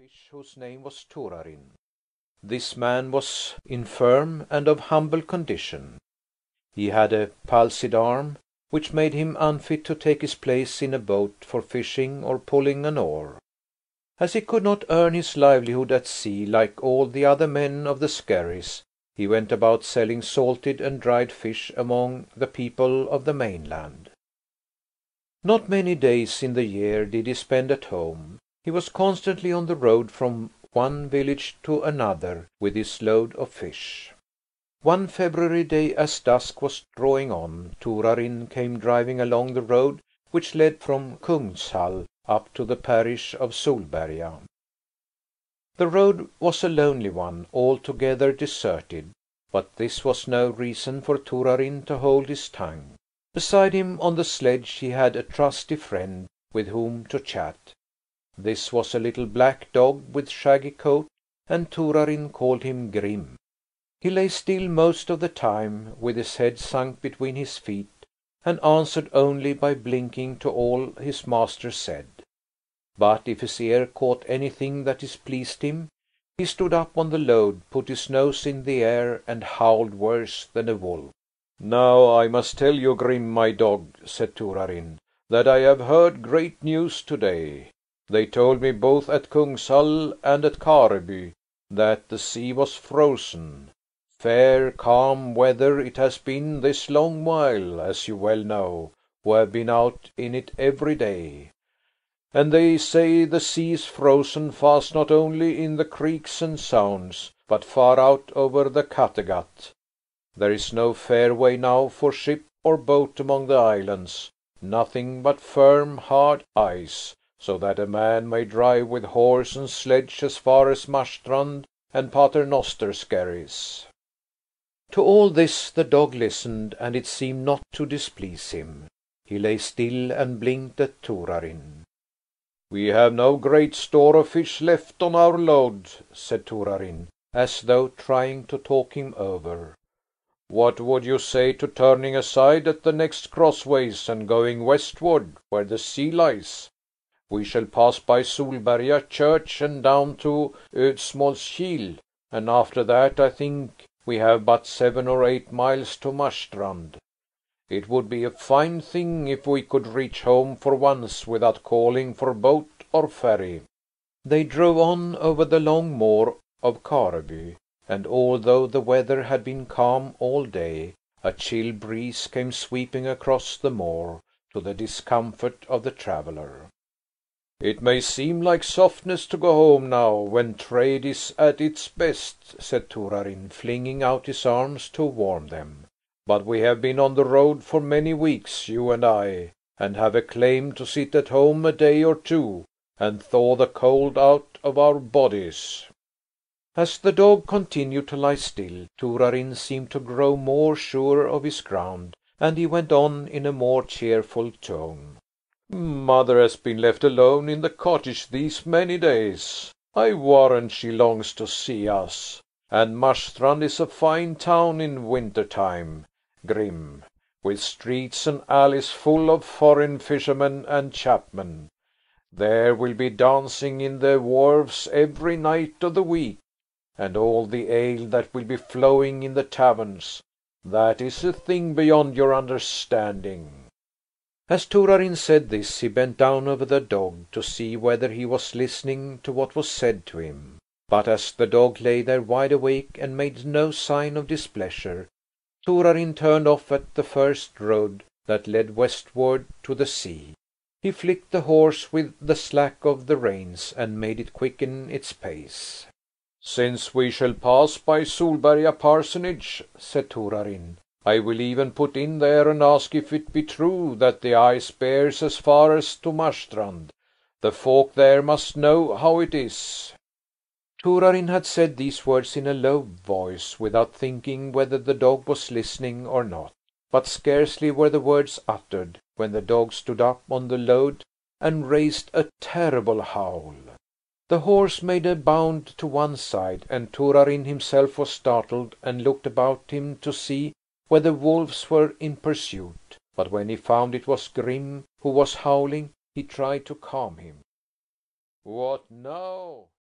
fish whose name was Torarin. This man was infirm and of humble condition. He had a palsied arm, which made him unfit to take his place in a boat for fishing or pulling an oar. As he could not earn his livelihood at sea like all the other men of the Skerries, he went about selling salted and dried fish among the people of the mainland. Not many days in the year did he spend at home. He was constantly on the road from one village to another with his load of fish. One February day, as dusk was drawing on, Torarin came driving along the road which led from Kungshall up to the parish of Solberga. The road was a lonely one, altogether deserted, but this was no reason for Torarin to hold his tongue. Beside him on the sledge he had a trusty friend with whom to chat. This was a little black dog with shaggy coat, and Torarin called him Grim. He lay still most of the time, with his head sunk between his feet, and answered only by blinking to all his master said. But if his ear caught anything that displeased him, he stood up on the load, put his nose in the air, and howled worse than a wolf. "Now I must tell you, Grim, my dog," said Torarin, "that I have heard great news today. They told me both at Kungshall and at Kareby that the sea was frozen. Fair, calm weather it has been this long while, as you well know, who have been out in it every day. And they say the sea is frozen fast not only in the creeks and sounds, but far out over the Kattegat. There is no fairway now for ship or boat among the islands, nothing but firm, hard ice, so that a man may drive with horse and sledge as far as Marstrand and Paternoster Skerries." To all this the dog listened, and it seemed not to displease him. He lay still and blinked at Torarin. "We have no great store of fish left on our load," said Torarin, as though trying to talk him over. "What would you say to turning aside at the next crossways and going westward where the sea lies? We shall pass by Solberga church and down to Ödsmålskil, and after that I think we have but 7 or 8 miles to Marstrand. It would be a fine thing if we could reach home for once without calling for boat or ferry." They drove on over the long moor of Kareby, and although the weather had been calm all day, a chill breeze came sweeping across the moor, to the discomfort of the traveller. "It may seem like softness to go home now, when trade is at its best," said Torarin, flinging out his arms to warm them. "But we have been on the road for many weeks, you and I, and have a claim to sit at home a day or two, and thaw the cold out of our bodies." As the dog continued to lie still, Torarin seemed to grow more sure of his ground, and he went on in a more cheerful tone. "Mother has been left alone in the cottage these many days. I warrant she longs to see us. And Marstrand is a fine town in winter time, Grim, with streets and alleys full of foreign fishermen and chapmen. There will be dancing in the wharves every night of the week, and all the ale that will be flowing in the taverns. That is a thing beyond your understanding." As Torarin said this, he bent down over the dog to see whether he was listening to what was said to him. But as the dog lay there wide awake and made no sign of displeasure, Torarin turned off at the first road that led westward to the sea. He flicked the horse with the slack of the reins and made it quicken its pace. "Since we shall pass by Solberga parsonage," said Torarin, "I will even put in there and ask if it be true that the ice bears as far as to Marstrand. The folk there must know how it is." Torarin had said these words in a low voice, without thinking whether the dog was listening or not. But scarcely were the words uttered when the dog stood up on the load and raised a terrible howl. The horse made a bound to one side, and Torarin himself was startled and looked about him to see whether wolves were in pursuit. But when he found it was Grim who was howling, he tried to calm him. "What now?"